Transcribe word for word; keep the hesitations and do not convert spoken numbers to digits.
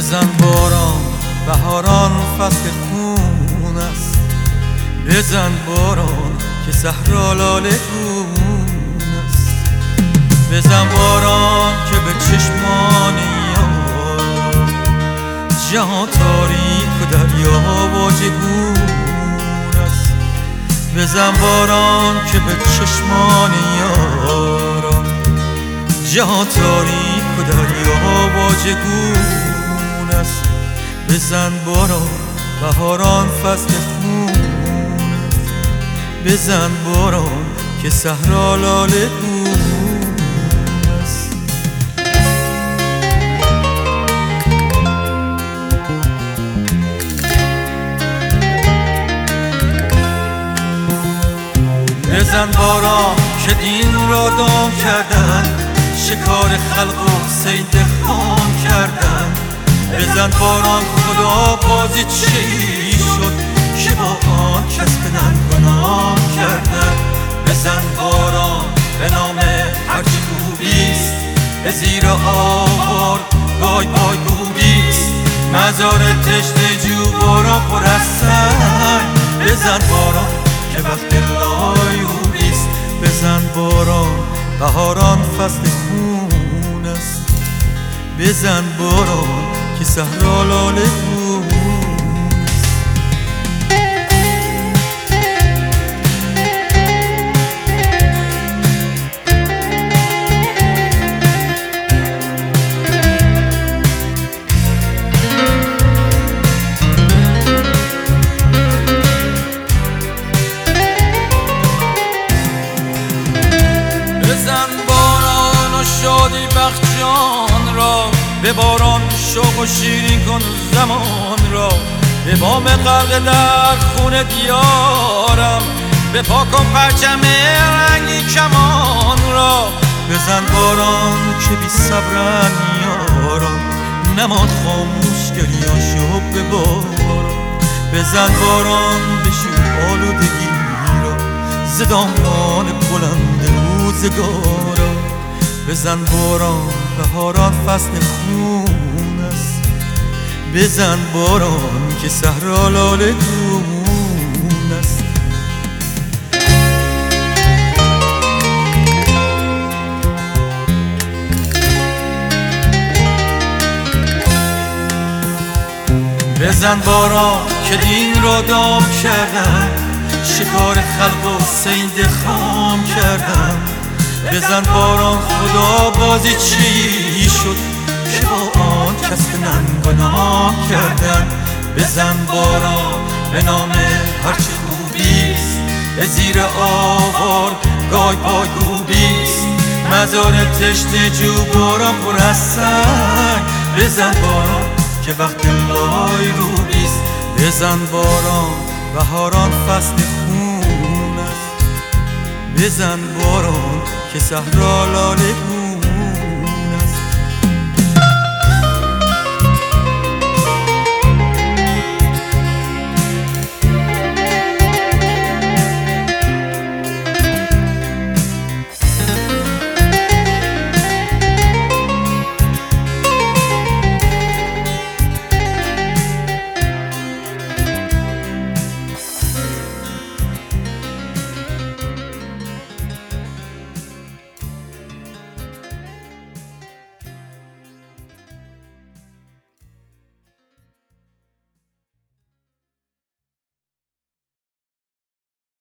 بزن باران بهاران فصل خون است، بزن باران که صحرا لاله گون است، بزن باران که به چشمان یار جهان تاریک و دریا واژگون است، بزن باران که به چشمان یار جهان تاریک و دریا واژگون است، بزن باران بهاران فصل خون است، بزن باران که صحرا لاله گون است. بزن باران که دین را دام کردن، شکار خلق و صید خام کردن، بزن باران خدا بازی چی شد که با آن کس بدن گناه کردن، بزن باران به نام هرچی خوبیست، به زیر آوار گای بای گوبیست، مزار تشنه جو باران پر از سنگ، بزن باران که وقت لایوبیست، بزن باران بهاران فصل خون است، بزن باران که صحرا لاله گون است. بزن باران و شادی بخش جان را، به باران شوق و شیرین کن زمان را، به بام غرق در خون دیارم به پاک کن پرچم رنگی کمان را، بزن باران که بی صبرن یاران نماند خاموش گریاشو به باران، بزن باران بشور آلودگی را ز دامان بلند روزگارا، بزن باران بهاران فصل خون است، بزن باران که صحرا لاله گون است. بزن باران که دین را دام کردن، شکار خلق و صید خام کردن، بزن باران خدا بازی چی شد که با آن کس من گناه کردن، بزن باران به نام هرچی خوبیست، به زیر آوار گای پای گوبیست، مزار تشنه جو باران پر از سنگ، بزن باران که وقت لای روبیست، بزن باران بهاران فصل خون است، بزن باران که صحرا لاله گون